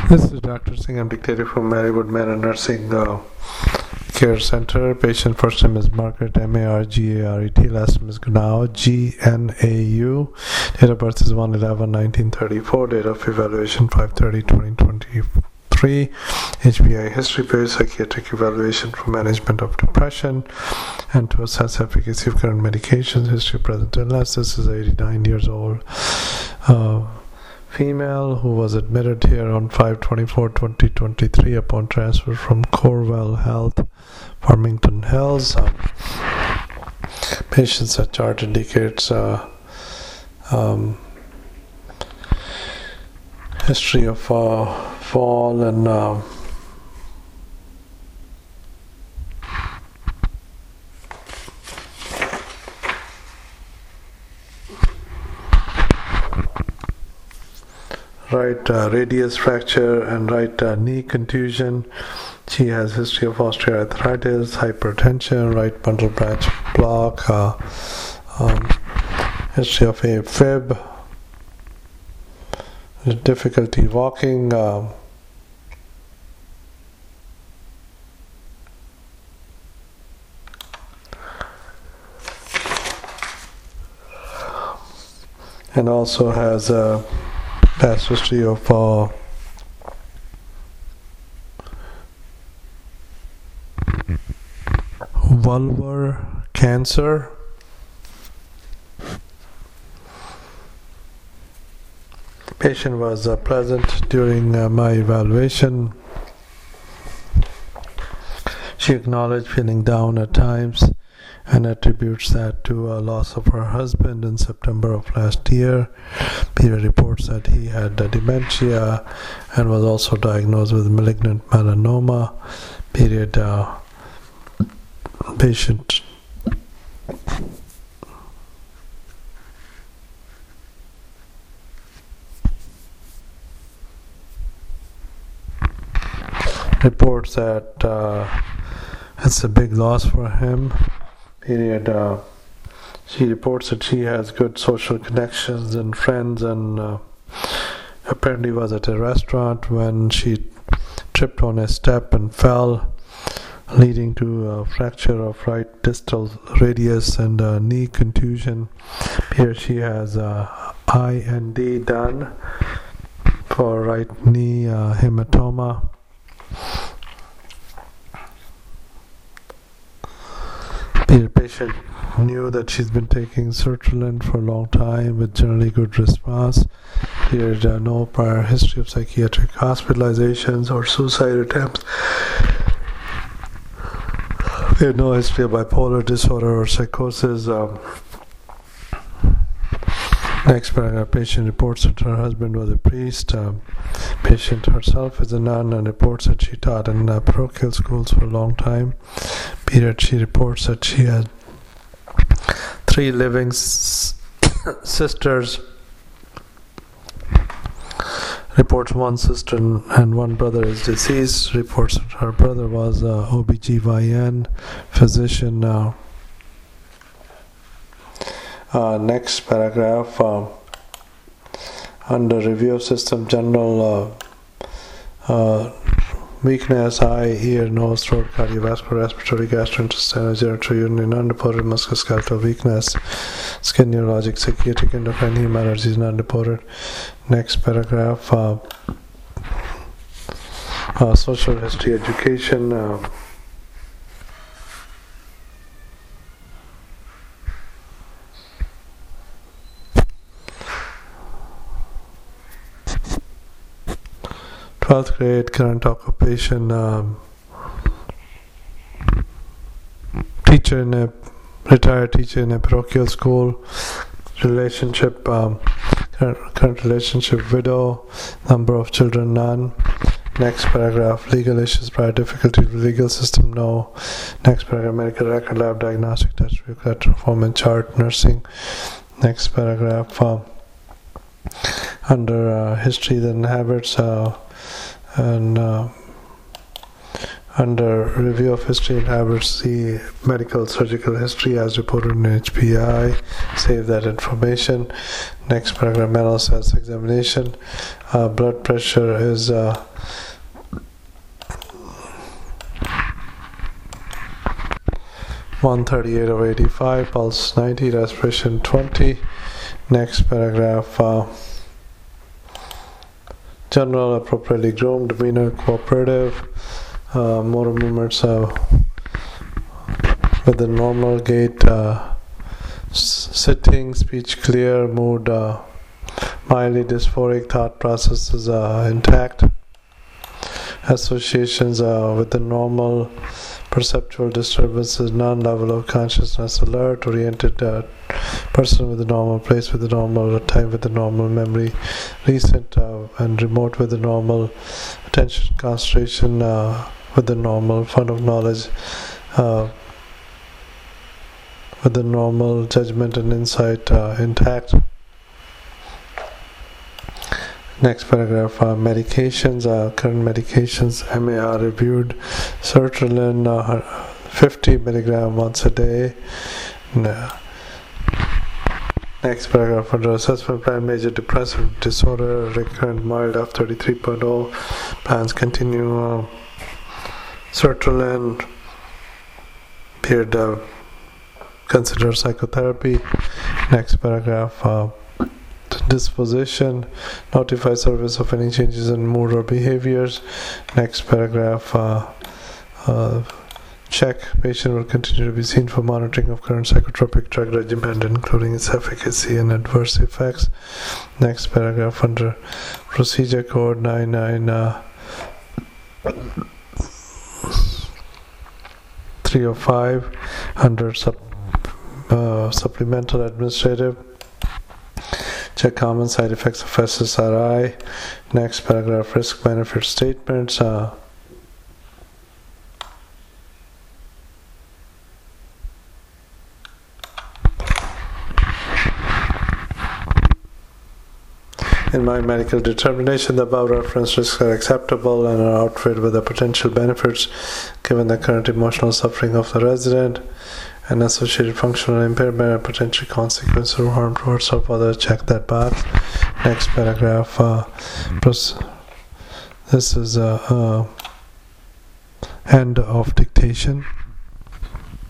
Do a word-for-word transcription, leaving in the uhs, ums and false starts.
This is Doctor Singh. I'm dictating from Marywood Manor Nursing uh, Care Center. Patient first name is Margaret, M A R G A R E T. Last name is Gnau, G N A U. Date of birth is one eleven nineteen thirty-four. Date of evaluation five thirty twenty twenty-three. H B I history page, psychiatric evaluation for management of depression and to assess efficacy of current medications. History of present illness. This is eighty-nine years old. Uh, female who was admitted here on five twenty-four twenty twenty-three upon transfer from Corwell Health, Farmington Hills. Um, patient's chart indicates uh, um, history of uh, fall and uh, right uh, radius fracture and right uh, knee contusion. She has history of osteoarthritis, hypertension, right bundle branch block, uh, um, history of AFib, difficulty walking, uh, and also has a past history of uh, vulvar cancer. Patient was uh, present during uh, my evaluation. She acknowledged feeling down at times and attributes that to a loss of her husband in September of last year. Period reports that he had uh, dementia and was also diagnosed with malignant melanoma. Period uh, patient reports that uh, it's a big loss for him. Period. Uh, she reports that she has good social connections and friends, and uh, apparently was at a restaurant when she tripped on a step and fell, leading to a fracture of right distal radius and a knee contusion. Here she has a I N D done for right knee uh, hematoma. The patient knew that she's been taking sertraline for a long time with generally good response. There is uh, no prior history of psychiatric hospitalizations or suicide attempts. We had no history of bipolar disorder or psychosis. Um, next paragraph, patient reports that her husband was a priest. Um, patient herself is a nun and reports that she taught in uh, parochial schools for a long time. Period. She reports that she had three living s- sisters. Reports one sister and one brother is deceased. Reports that her brother was a O B G Y N physician. Uh, uh, next paragraph, uh, under review of system, general uh, uh, weakness, eye, ear, nose, throat, cardiovascular, respiratory, gastrointestinal, genitourinary, non-reported musculoskeletal weakness, skin, neurologic, psychiatric, endocrine, heme allergies, non-reported. Next paragraph, uh, uh, social history, education, uh, twelfth grade, current occupation, um, teacher in a retired teacher in a parochial school. Relationship, um, current, current relationship, widow. Number of children, none. Next paragraph, legal issues, prior difficulty with legal system, no. Next paragraph, medical record, lab diagnostic test, collector form and chart, nursing. Next paragraph, uh, under uh, history then habits, uh, and uh, Under review of history and habits, see medical surgical history as reported in H P I. Save that information. Next paragraph, mental status examination. Uh, blood pressure is uh, one thirty-eight over eighty-five, pulse ninety, respiration twenty. Next paragraph, uh, general appropriately groomed, demeanor cooperative, uh, motor movements uh, with the normal gait, uh, s- sitting, speech clear, mood uh, mildly dysphoric, thought processes uh, intact, associations uh, with the normal, perceptual disturbances, non-level of consciousness alert, oriented uh, person with the normal place with the normal time with the normal memory, recent uh, and remote with the normal attention concentration uh, with the normal fund of knowledge uh, with the normal judgment and insight uh, intact. Next paragraph, uh, medications, uh, current medications, M A R reviewed, sertraline uh, fifty milligram once a day. No. Next paragraph, under assessment plan, major depressive disorder, recurrent mild F thirty-three point oh, plans continue, uh, sertraline, period, uh, consider psychotherapy. Next paragraph, uh, disposition, notify service of any changes in mood or behaviors. Next paragraph, uh, uh, check, patient will continue to be seen for monitoring of current psychotropic drug regimen, including its efficacy and adverse effects. Next paragraph, under procedure code nine nine three oh five, under sub, uh, supplemental administrative, check common side effects of S S R I. Next paragraph, risk benefit statements. Uh, In my medical determination, the above reference risks are acceptable and are outweighed with the potential benefits given the current emotional suffering of the resident and associated functional impairment and potential consequences or harm to herself or others. Check that box. Next paragraph. Uh, this is a uh, uh, end of dictation.